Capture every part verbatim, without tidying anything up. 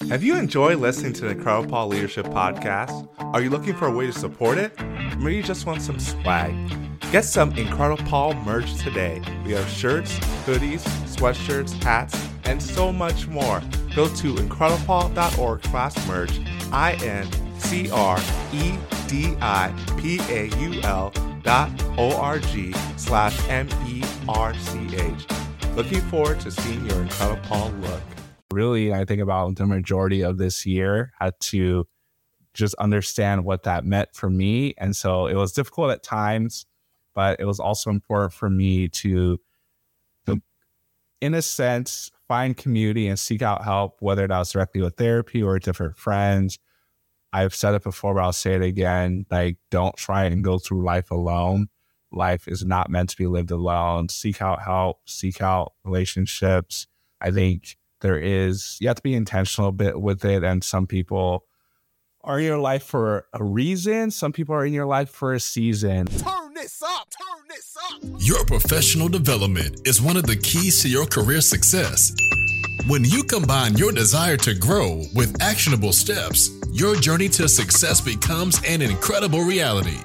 Have you enjoyed listening to the Incredible Paul Leadership Podcast? Are you looking for a way to support it? Maybe you just want some swag. Get some Incredible Paul merch today. We have shirts, hoodies, sweatshirts, hats, and so much more. Go to incrediblepaul.org slash merch, I N C R E D I P A U L dot O-R-G slash M E R C H. Looking forward to seeing your Incredible Paul look. Really, I think about the majority of this year had to just understand what that meant for me. And so it was difficult at times, but it was also important for me to, to in a sense, find community and seek out help, whether that was directly with therapy or different friends. I've said it before, but I'll say it again. Like, don't try and go through life alone. Life is not meant to be lived alone. Seek out help, seek out relationships. I think there is, you have to be intentional a bit with it. And some people are in your life for a reason. Some people are in your life for a season. Turn this up, turn this up. Your professional development is one of the keys to your career success. When you combine your desire to grow with actionable steps, your journey to success becomes an incredible reality.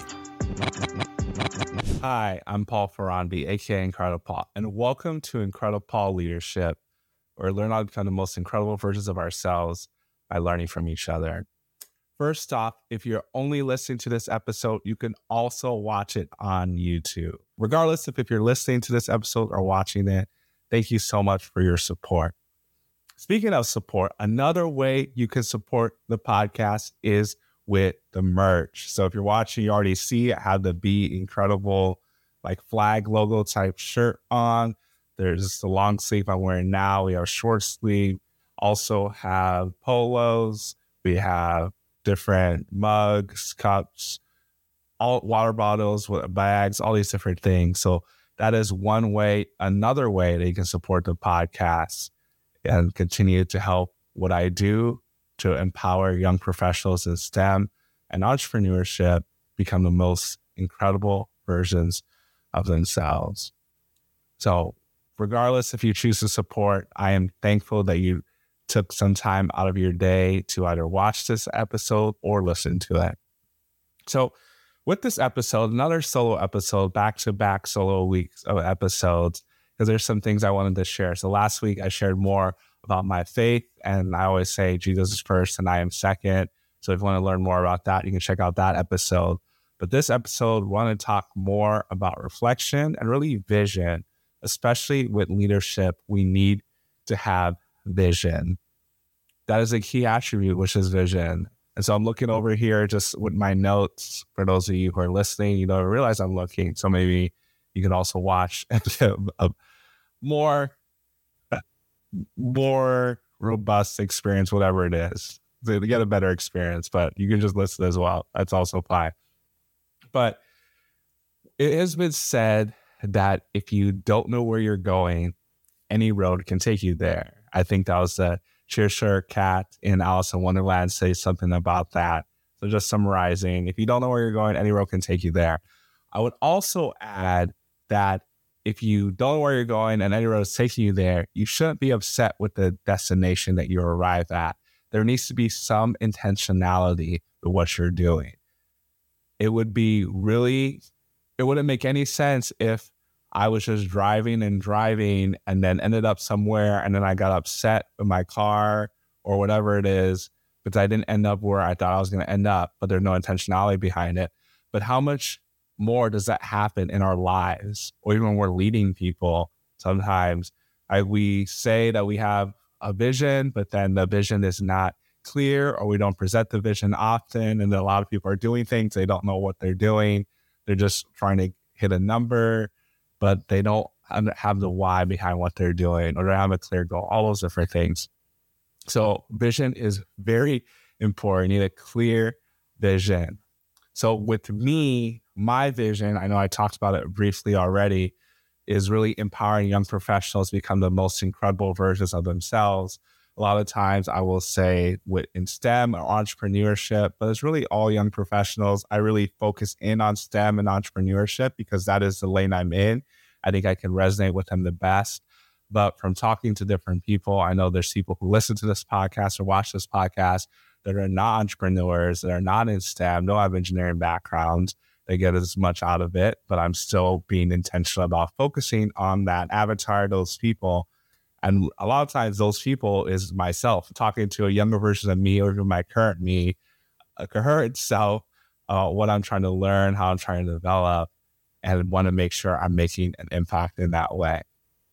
Hi, I'm Paul Ferranbi, aka Incredible Paul, and welcome to Incredible Paul Leadership, where we learn how to become the most incredible versions of ourselves by learning from each other. First off, if you're only listening to this episode, you can also watch it on YouTube. Regardless of if you're listening to this episode or watching it, thank you so much for your support. Speaking of support, another way you can support the podcast is with the merch. So if you're watching, you already see I have the Be Incredible like flag logo type shirt on. There's the long sleeve I'm wearing now. We have short sleeve. Also have polos. We have different mugs, cups, all water bottles, bags, all these different things. So that is one way. Another way that you can support the podcast and continue to help what I do to empower young professionals in STEM and entrepreneurship become the most incredible versions of themselves. So regardless if you choose to support, I am thankful that you took some time out of your day to either watch this episode or listen to it. So with this episode, another solo episode, back-to-back solo weeks of episodes, because there's some things I wanted to share. So last week I shared more about my faith, and I always say Jesus is first and I am second. So if you want to learn more about that, you can check out that episode. But this episode, we want to talk more about reflection and really vision. Especially with leadership, we need to have vision. That is a key attribute, which is vision. And so I'm looking over here just with my notes. For those of you who are listening, you don't realize I'm looking. So maybe you can also watch a, a more, more robust experience, whatever it is, to get a better experience. But you can just listen as well. That's also fine. But it has been said that if you don't know where you're going, any road can take you there. I think that was the Cheshire Cat in Alice in Wonderland say something about that. So just summarizing, if you don't know where you're going, any road can take you there. I would also add that if you don't know where you're going and any road is taking you there, you shouldn't be upset with the destination that you arrive at. There needs to be some intentionality with what you're doing. It would be really, it wouldn't make any sense if I was just driving and driving and then ended up somewhere and then I got upset with my car or whatever it is because I didn't end up where I thought I was going to end up, but there's no intentionality behind it. But how much more does that happen in our lives, or even when we're leading people? Sometimes I, we say that we have a vision, but then the vision is not clear, or we don't present the vision often. And then a lot of people are doing things, they don't know what they're doing. They're just trying to hit a number, but they don't have the why behind what they're doing, or they have a clear goal, all those different things. So vision is very important. You need a clear vision. So with me, my vision, I know I talked about it briefly already, is really empowering young professionals to become the most incredible versions of themselves. A lot of times I will say with in STEM or entrepreneurship, but it's really all young professionals. I really focus in on STEM and entrepreneurship because that is the lane I'm in. I think I can resonate with them the best. But from talking to different people, I know there's people who listen to this podcast or watch this podcast that are not entrepreneurs, that are not in STEM, don't have engineering backgrounds. They get as much out of it, but I'm still being intentional about focusing on that avatar, those people. And a lot of times those people is myself talking to a younger version of me or even my current me, a current self, uh, what I'm trying to learn, how I'm trying to develop, and want to make sure I'm making an impact in that way.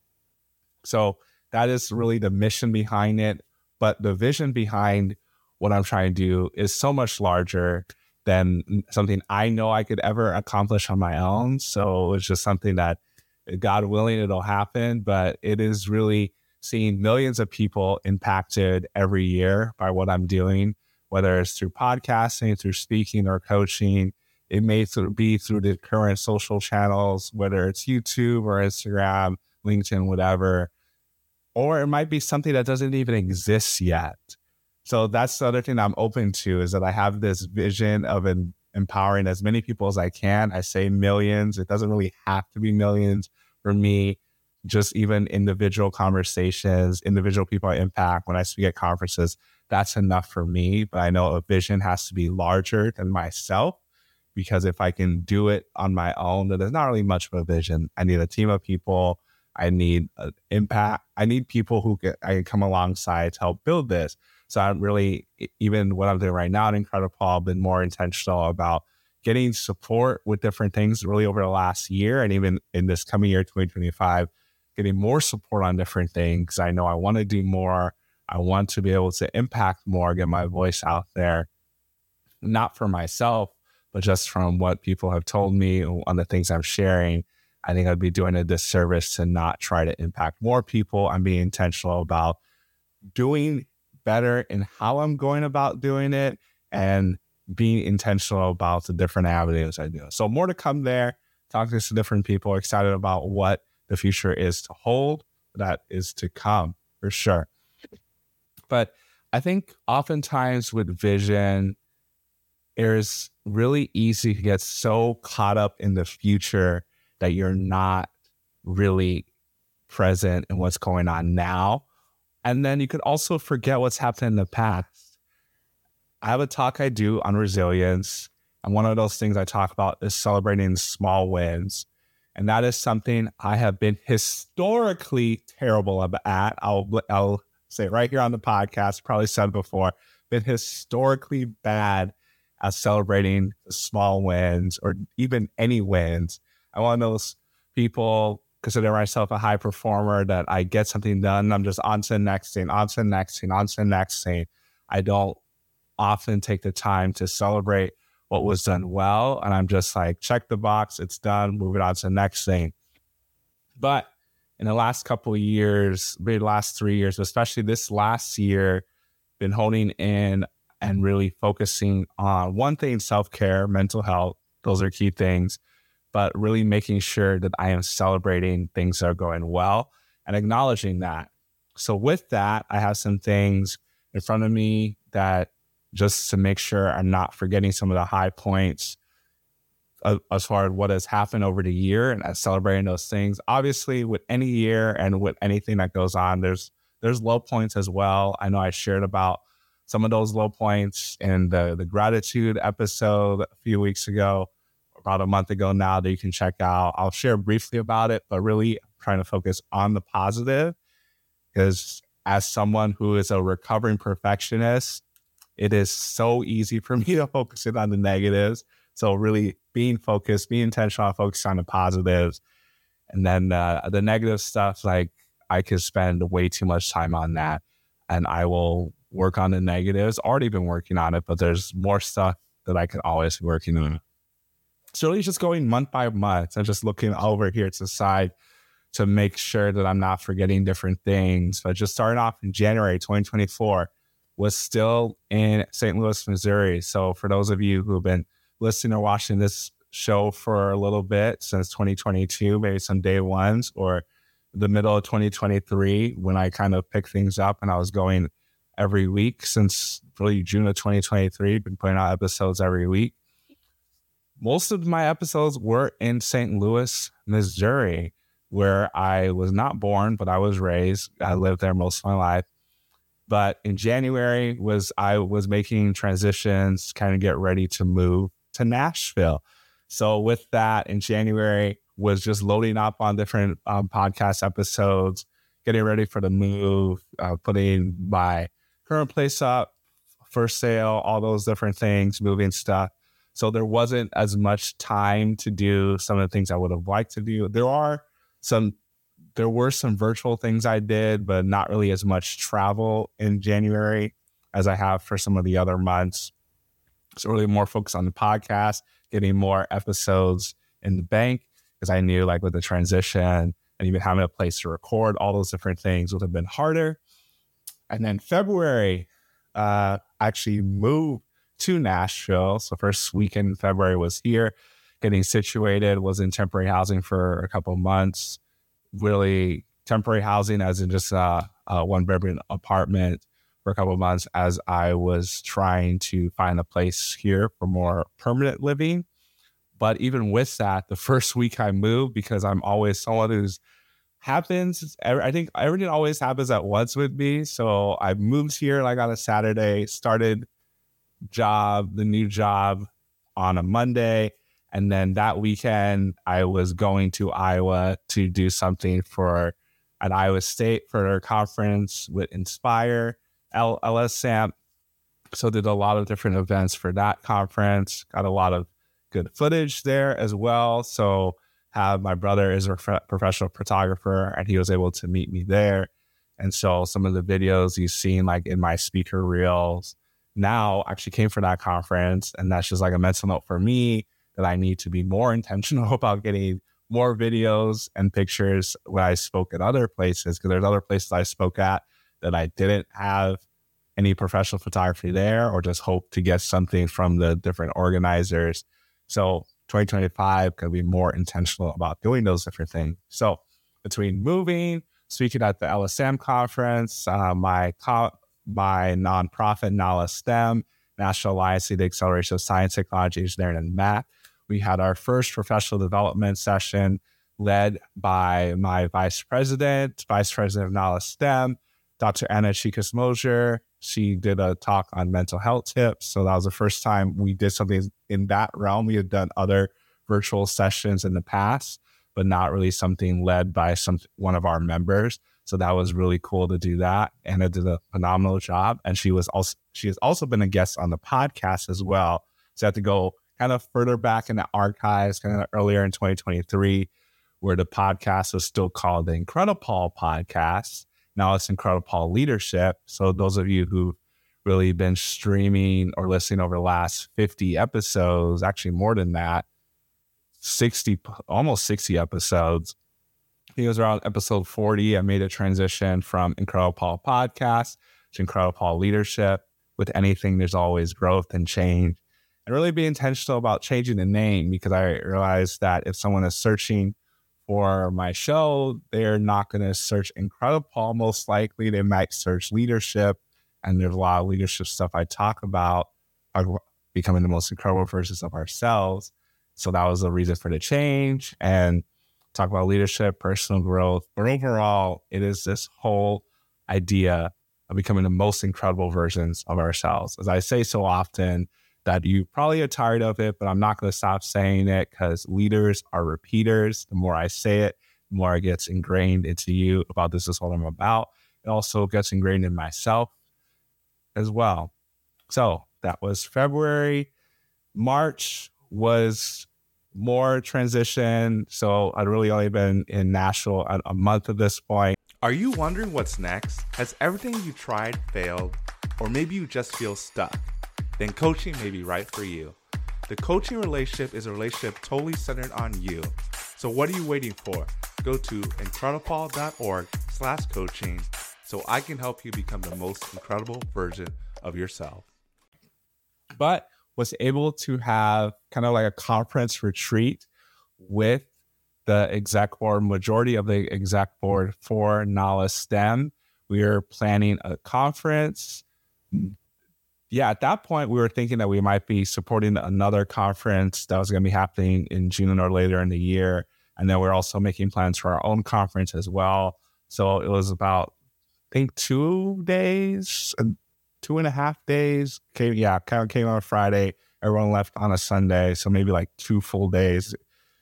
So that is really the mission behind it. But the vision behind what I'm trying to do is so much larger than something I know I could ever accomplish on my own. So it's just something that, God willing, it'll happen. But it is really seeing millions of people impacted every year by what I'm doing, whether it's through podcasting, through speaking or coaching. It may be through the current social channels, whether it's YouTube or Instagram, LinkedIn, whatever. Or it might be something that doesn't even exist yet. So that's the other thing I'm open to, is that I have this vision of an, empowering as many people as I can. I say millions. It doesn't really have to be millions for me. Just even individual conversations, individual people I impact when I speak at conferences, that's enough for me. But I know a vision has to be larger than myself, because if I can do it on my own, then there's not really much of a vision. I need a team of people. I need an impact. I need people who can, I can come alongside to help build this. So I'm really, even what I'm doing right now at Incredible, I've been more intentional about getting support with different things really over the last year. And even in this coming year, twenty twenty-five, getting more support on different things. I know I want to do more. I want to be able to impact more, get my voice out there, not for myself, but just from what people have told me on the things I'm sharing. I think I'd be doing a disservice to not try to impact more people. I'm being intentional about doing better in how I'm going about doing it and being intentional about the different avenues I do. So more to come there, talking to some different people, excited about what the future is to hold, that is to come for sure. But I think oftentimes with vision, it's really easy to get so caught up in the future that you're not really present in what's going on now. And then you could also forget what's happened in the past. I have a talk I do on resilience. And one of those things I talk about is celebrating small wins. And that is something I have been historically terrible at. I'll, I'll say it right here on the podcast, probably said before, been historically bad at celebrating the small wins or even any wins. I'm one of those people, consider myself a high performer, that I get something done, I'm just on to the next thing, on to the next thing, on to the next thing. I don't often take the time to celebrate what was done well. And I'm just like, check the box, it's done, move it on to the next thing. But in the last couple of years, maybe the last three years, especially this last year, been honing in and really focusing on one thing, self-care, mental health. Those are key things. But really making sure that I am celebrating things that are going well and acknowledging that. So with that, I have some things in front of me that just to make sure I'm not forgetting some of the high points as far as what has happened over the year and celebrating those things. Obviously, with any year and with anything that goes on, there's there's low points as well. I know I shared about some of those low points in the, the gratitude episode a few weeks ago, about a month ago now, that you can check out. I'll share briefly about it, but really trying to focus on the positive, because as someone who is a recovering perfectionist, it is so easy for me to focus in on the negatives. So really being focused, being intentional on focusing on the positives. And then uh, the negative stuff, like I could spend way too much time on that, and I will work on the negatives. Already been working on it, but there's more stuff that I can always be working on. So really just going month by month and just looking over here to the side to make sure that I'm not forgetting different things. But just starting off in January twenty twenty-four, was still in Saint Louis, Missouri. So for those of you who have been listening or watching this show for a little bit since twenty twenty-two, maybe some day ones or the middle of twenty twenty-three, when I kind of picked things up and I was going every week since really June of twenty twenty-three, been putting out episodes every week. Most of my episodes were in Saint Louis, Missouri. where I was not born, but I was raised. I lived there most of my life. But in January was I was making transitions, kind of get ready to move to Nashville. So with that, in January was just loading up on different um, podcast episodes, getting ready for the move, uh, putting my current place up for sale, all those different things, moving stuff. So there wasn't as much time to do some of the things I would have liked to do. There are some There were some virtual things I did, but not really as much travel in January as I have for some of the other months. So really more focused on the podcast, getting more episodes in the bank, because I knew like with the transition and even having a place to record, all those different things would have been harder. And then February, uh, actually moved to Nashville. So first weekend in February was here, getting situated, was in temporary housing for a couple of months. Really temporary housing as in just uh, a one bedroom apartment for a couple of months as I was trying to find a place here for more permanent living. But even with that, the first week I moved, because I'm always someone who's happens, I think everything always happens at once with me. So I moved here like on a Saturday, started job, the new job on a Monday. And then that weekend, I was going to Iowa to do something for at Iowa State for their conference with Inspire, L- LSAMP. So did a lot of different events for that conference. Got a lot of good footage there as well. So have my brother is a prof- professional photographer, and he was able to meet me there. And so some of the videos you've seen like in my speaker reels now actually came from that conference. And that's just like a mental note for me that I need to be more intentional about getting more videos and pictures when I spoke at other places, because there's other places I spoke at that I didn't have any professional photography there, or just hope to get something from the different organizers. So twenty twenty-five could be more intentional about doing those different things. So between moving, speaking at the L S M conference, uh, my co- my nonprofit, NALA STEM, National Alliance for the Acceleration of Science, Technology, Engineering, and Math, we had our first professional development session led by my vice president, vice president of NALA STEM, Doctor Anna Chicas-Mosier. She did a talk on mental health tips. So that was the first time we did something in that realm. We had done other virtual sessions in the past, but not really something led by some one of our members. So that was really cool to do that. Anna did a phenomenal job. And she was also she has also been a guest on the podcast as well. So I had to go kind of further back in the archives, kind of earlier in twenty twenty-three, where the podcast was still called the Incredipal Podcast. Now it's Incredipal Leadership. So those of you who've really been streaming or listening over the last fifty episodes, actually more than that, sixty, almost sixty episodes. I think it was around episode forty. I made a transition from Incredipal Podcast to Incredipal Leadership. With anything, there's always growth and change. And really be intentional about changing the name, because I realized that if someone is searching for my show, they're not going to search Incredipal. Most likely, they might search leadership. And there's a lot of leadership stuff I talk about, becoming the most incredible versions of ourselves. So that was the reason for the change, and talk about leadership, personal growth. But overall, it is this whole idea of becoming the most incredible versions of ourselves. As I say so often, that you probably are tired of it, but I'm not going to stop saying it, because leaders are repeaters. The more I say it, the more it gets ingrained into you about this is what I'm about. It also gets ingrained in myself as well. So that was February. March was more transition. So I'd really only been in Nashville at a month at this point. Are you wondering what's next? Has everything you tried failed? Or maybe you just feel stuck? Then coaching may be right for you. The coaching relationship is a relationship totally centered on you. So what are you waiting for? Go to incredipal.org slash coaching so I can help you become the most incredible version of yourself. But was able to have kind of like a conference retreat with the exec board, majority of the exec board for NALA STEM. We were planning a conference. Yeah, at that point, we were thinking that we might be supporting another conference that was going to be happening in June or later in the year And then we're also making plans for our own conference as well. So it was about, I think, two days, two and a half days. Came, yeah, kind of came on a Friday. Everyone left on a Sunday. So maybe like two full days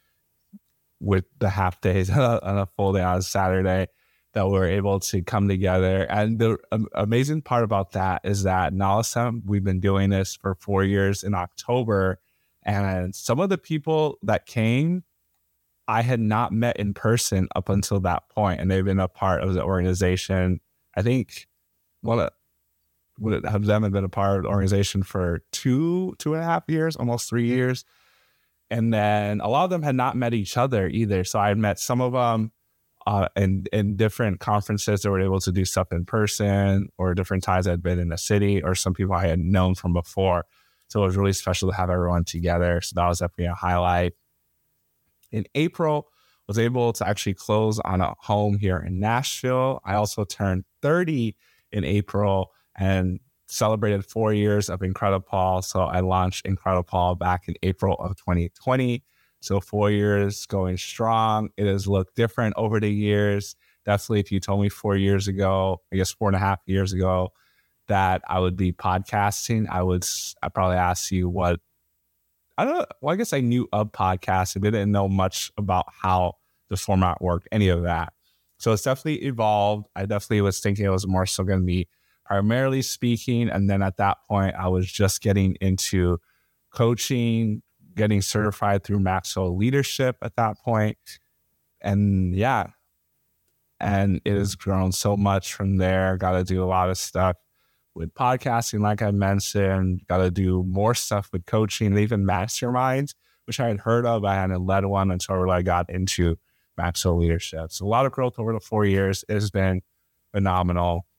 with the half days and a full day on Saturday that we were able to come together. And the um, amazing part about that is that Nalesem, we've been doing this for four years in October. And some of the people that came, I had not met in person up until that point, and they've been a part of the organization. I think one of would have them have been a part of the organization for two, two and a half years, almost three years. And then a lot of them had not met each other either. So I had met some of them uh, in, in different conferences that were able to do stuff in person, or different times I'd been in the city, or some people I had known from before. So it was really special to have everyone together. So that was definitely a highlight. In April, was able to actually close on a home here in Nashville. I also turned thirty in April and celebrated four years of Incredipol. So I launched Incredipol back in April of twenty twenty. So four years going strong. It has looked different over the years. Definitely, if you told me four years ago, I guess four and a half years ago, that I would be podcasting, I would I probably ask you what, I don't know. Well, I guess I knew of podcasting, but didn't know much about how the format worked, any of that. So it's definitely evolved. I definitely was thinking it was more so going to be primarily speaking. And then at that point, I was just getting into coaching, getting certified through Maxwell Leadership at that point. And yeah, and it has grown so much from there. Got to do a lot of stuff with podcasting, like I mentioned. Got to do more stuff with coaching and even masterminds, which I had heard of. I hadn't led one until I got into Maxwell Leadership. So a lot of growth over the four years. It has been phenomenal.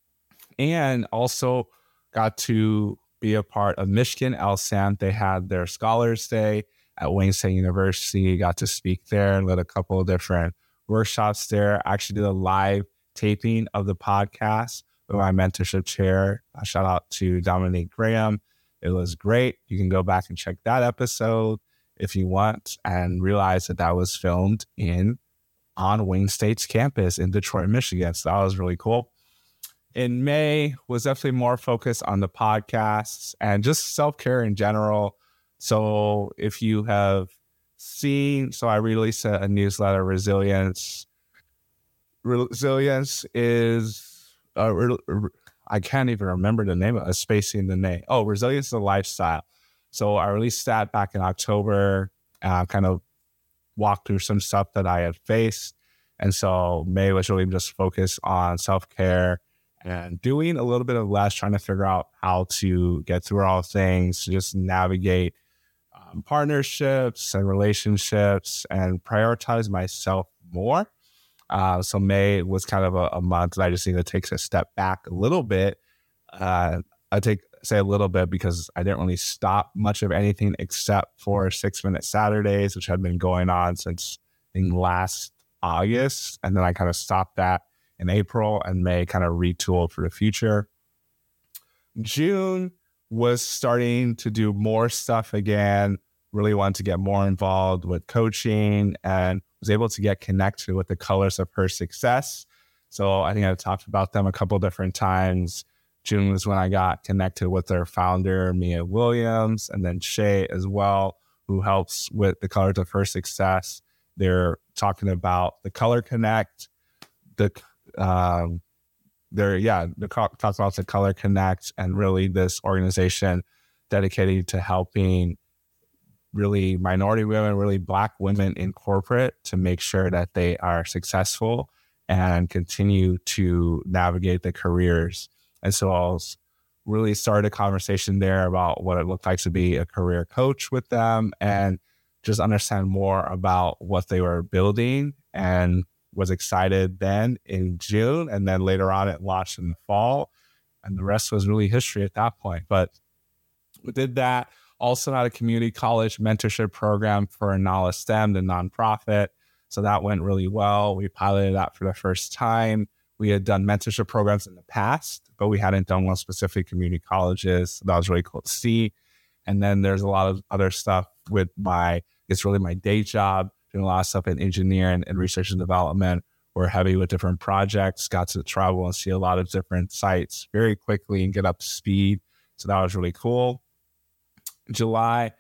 And also got to be a part of Michigan L S A M. They had their Scholars Day at Wayne State University. Got to speak there and led a couple of different workshops there. I actually did a live taping of the podcast with my mentorship chair. A shout out to Dominique Graham. It was great. You can go back and check that episode if you want, and realize that that was filmed in on Wayne State's campus in Detroit, Michigan. So that was really cool. In May was definitely more focused on the podcasts and just self-care in general. So if you have seen, so I released a, a newsletter, Resilience. Resilience is, uh, re, re, I can't even remember the name of it, spacing the name. Oh, Resilience is a Lifestyle. So I released that back in October, uh, kind of walked through some stuff that I had faced. And so May was really just focused on self-care and doing a little bit of less, trying to figure out how to get through all things, just navigate um, partnerships and relationships and prioritize myself more. Uh, so May was kind of a, a month that I just need to take a step back a little bit. Uh, I take say a little bit because I didn't really stop much of anything except for Six Minute Saturdays, which had been going on since I think last August. And then I kind of stopped that in April, and May kind of retooled for the future. June was starting to do more stuff again, really wanted to get more involved with coaching, and was able to get connected with the Colors of Her Success. So I think I've talked about them a couple different times. June was when I got connected with their founder, Mia Williams, and then Shay as well, who helps with the Colors of Her Success. They're talking about the Color Connect, the um, they're yeah, they're talking about the Color Connect, and really this organization dedicated to helping really minority women, really Black women in corporate, to make sure that they are successful and continue to navigate the careers. And so I was really started a conversation there about what it looked like to be a career coach with them, and just understand more about what they were building, and was excited then in June. And then later on it launched in the fall, and the rest was really history at that point. But we did that. Also had a community college mentorship program for Nalesem, the nonprofit. So that went really well. We piloted that for the first time. We had done mentorship programs in the past, but we hadn't done one specific community colleges. So that was really cool to see. And then there's a lot of other stuff with my, it's really my day job, doing a lot of stuff in engineering and research and development. We're heavy with different projects, got to travel and see a lot of different sites very quickly and get up to speed. So that was really cool. July,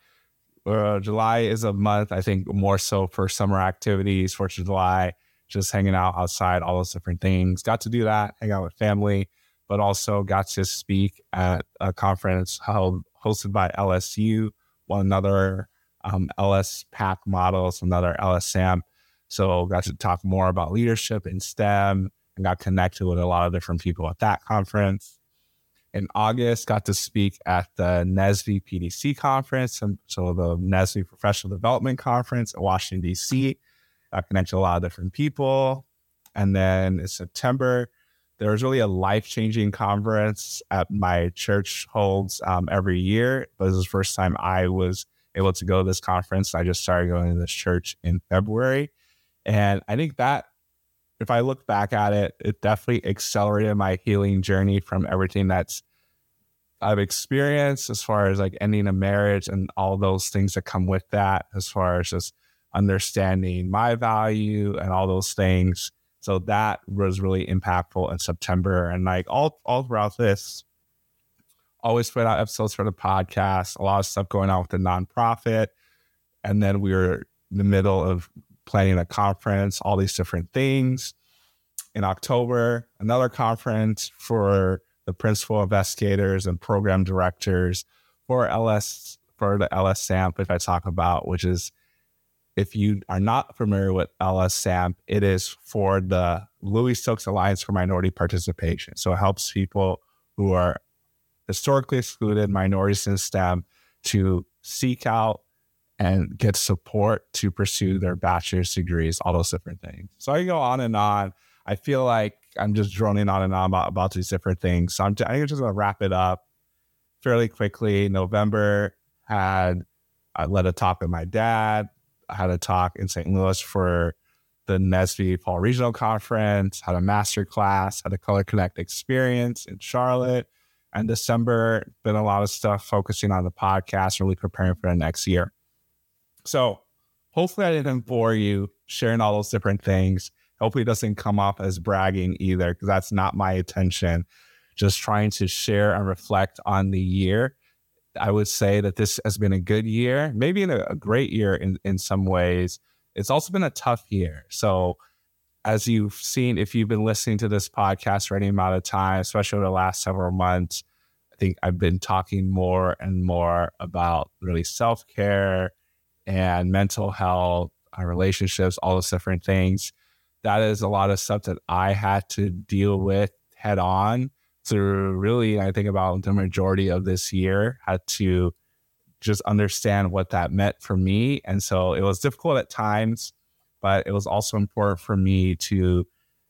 uh, July is a month, I think, more so for summer activities, fourth of July, just hanging out outside, all those different things. Got to do that, hang out with family, but also got to speak at a conference held, hosted by L S U, one another um, L S PAC models, another L S SAMP. So got to talk more about leadership in STEM and got connected with a lot of different people at that conference. In August, got to speak at the N S V P D C conference, and so the N S V Professional Development Conference in Washington, D C. Got connected to a lot of different people. And then in September, there was really a life-changing conference at my church holds um, every year. But this was the first time I was able to go to this conference. I just started going to this church in February. And I think that if I look back at it, it definitely accelerated my healing journey from everything that's I've experienced as far as like ending a marriage and all those things that come with that, as far as just understanding my value and all those things. So that was really impactful in September. And like all, all throughout this, always put out episodes for the podcast, a lot of stuff going on with the nonprofit. And then we were in the middle of planning a conference, all these different things. In October, another conference for the principal investigators and program directors for L S, for the L S SAMP, if I talk about, which is, if you are not familiar with L S SAMP, it is for the Louis Stokes Alliance for Minority Participation. So it helps people who are historically excluded, minorities in STEM, to seek out and get support to pursue their bachelor's degrees, all those different things. So I can go on and on. I feel like I'm just droning on and on about, about these different things. So I'm, I think I'm just going to wrap it up fairly quickly. November had, I led a talk with my dad. I had a talk in Saint Louis for the N S V Fall Regional Conference, had a master class, had a Color Connect experience in Charlotte. And December, been a lot of stuff focusing on the podcast, really preparing for the next year. So hopefully I didn't bore you sharing all those different things. Hopefully it doesn't come off as bragging either, because that's not my intention. Just trying to share and reflect on the year. I would say that this has been a good year, maybe in a, a great year in, in some ways. It's also been a tough year. So as you've seen, if you've been listening to this podcast for any amount of time, especially over the last several months, I think I've been talking more and more about really self-care and mental health, our relationships, all those different things. That is a lot of stuff that I had to deal with head on through really, I think about the majority of this year, had to just understand what that meant for me. And so it was difficult at times, but it was also important for me to,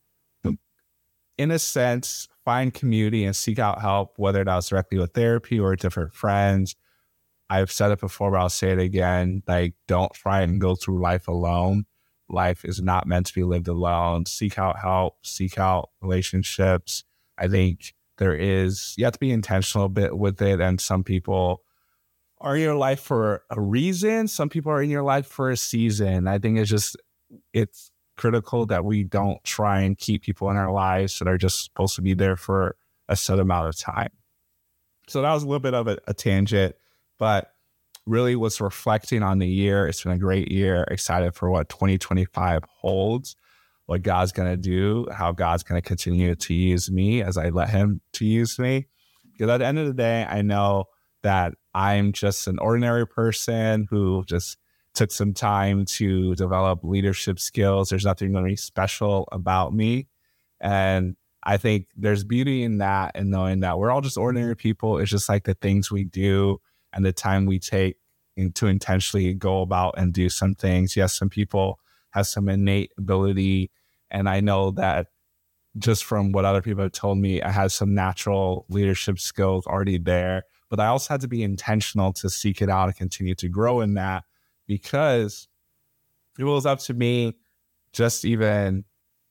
in a sense, find community and seek out help, whether that was directly with therapy or different friends. I've said it before, but I'll say it again. Like, don't try and go through life alone. Life is not meant to be lived alone. Seek out help, seek out relationships. I think there is, you have to be intentional a bit with it. And some people are in your life for a reason. Some people are in your life for a season. I think it's just, it's critical that we don't try and keep people in our lives that are just supposed to be there for a set amount of time. So that was a little bit of a, a tangent, but really was reflecting on the year. It's been a great year. Excited for what twenty twenty-five holds, what God's going to do, how God's going to continue to use me as I let him to use me. Because at the end of the day, I know that I'm just an ordinary person who just took some time to develop leadership skills. There's nothing really special about me. And I think there's beauty in that, and knowing that we're all just ordinary people. It's just like the things we do and the time we take in, to intentionally go about and do some things. Yes, some people have some innate ability. And I know that just from what other people have told me, I had some natural leadership skills already there. But I also had to be intentional to seek it out and continue to grow in that, because it was up to me just even,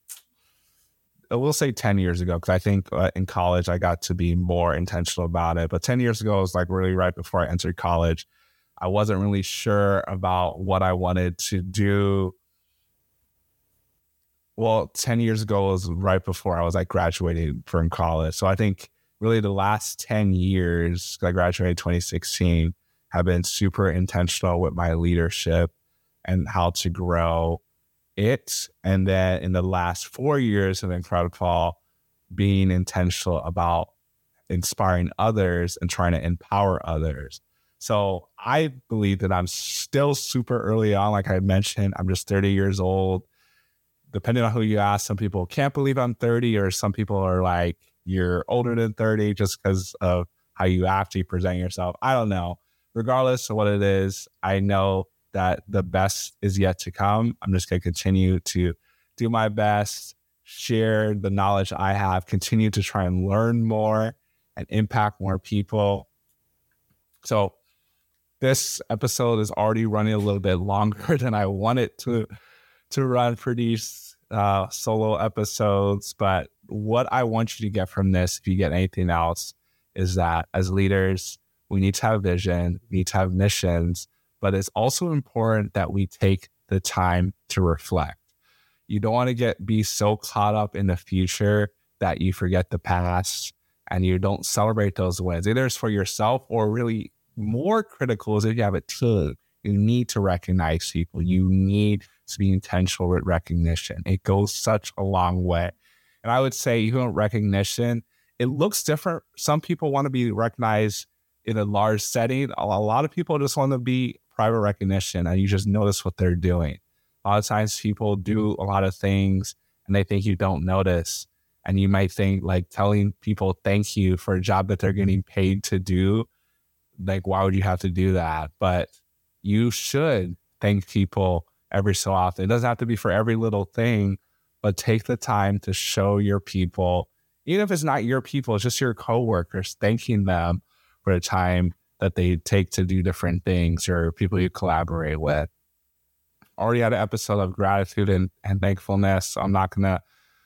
I will say ten years ago, because I think uh, in college I got to be more intentional about it. But ten years ago, it was like really right before I entered college. I wasn't really sure about what I wanted to do well, ten years ago was right before I was like graduating from college. So I think really the last ten years, I graduated twenty sixteen, have been super intentional with my leadership and how to grow it. And then in the last four years of Incredible Paul, being intentional about inspiring others and trying to empower others. So I believe that I'm still super early on. Like I mentioned, I'm just thirty years old. Depending on who you ask, some people can't believe I'm thirty, or some people are like, you're older than thirty just because of how you actually present yourself. I don't know. Regardless of what it is, I know that the best is yet to come. I'm just going to continue to do my best, share the knowledge I have, continue to try and learn more and impact more people. So this episode is already running a little bit longer than I wanted to to run for these uh, solo episodes. But what I want you to get from this, if you get anything else, is that as leaders, we need to have vision, we need to have missions, but it's also important that we take the time to reflect. You don't want to get be so caught up in the future that you forget the past and you don't celebrate those wins. Either it's for yourself, or really more critical is if you have a team, you need to recognize people. You need to be intentional with recognition. It goes such a long way. And I would say even recognition, it looks different. Some people want to be recognized in a large setting. A lot of people just want to be private recognition, and you just notice what they're doing. A lot of times people do a lot of things and they think you don't notice. And you might think like telling people thank you for a job that they're getting paid to do, like, why would you have to do that? But you should thank people every so often. It doesn't have to be for every little thing, but take the time to show your people, even if it's not your people, it's just your coworkers, thanking them for the time that they take to do different things, or people you collaborate with. Already had an episode of gratitude and, and thankfulness, so I'm not going to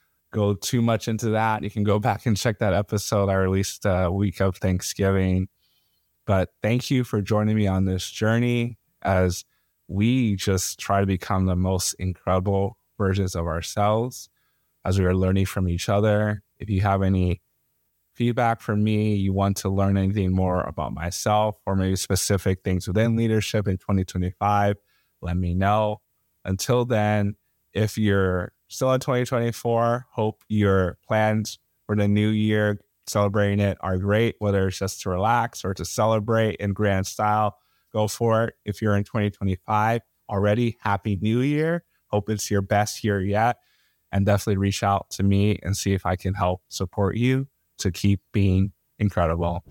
go too much into that. You can go back and check that episode I released a week of Thanksgiving. But thank you for joining me on this journey as we just try to become the most incredible versions of ourselves as we are learning from each other. If you have any feedback from me, you want to learn anything more about myself or maybe specific things within leadership in twenty twenty-five, let me know. Until then, if you're still in twenty twenty-four, hope your plans for the new year, celebrating it, are great, whether it's just to relax or to celebrate in grand style, go for it. If you're in twenty twenty-five already, Happy New Year. Hope it's your best year yet. And definitely reach out to me and see if I can help support you to keep being incredible.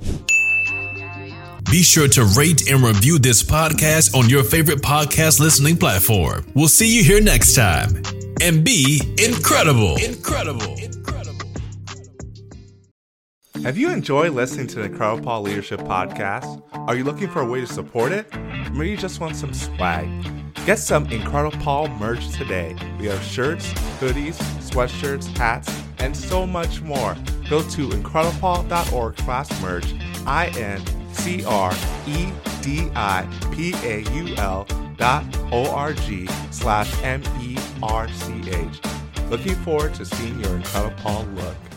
Be sure to rate and review this podcast on your favorite podcast listening platform. We'll see you here next time. And be incredible. Incredible. Incredible. Have you enjoyed listening to the Incredible Paul Leadership Podcast? Are you looking for a way to support it? Or maybe you just want some swag? Get some Incredible Paul merch today. We have shirts, hoodies, sweatshirts, hats, and so much more. Go to incredible paul dot org slash merch, I N C R E D I P A U L dot O R G slash M E R C H. Looking forward to seeing your Incredible Paul look.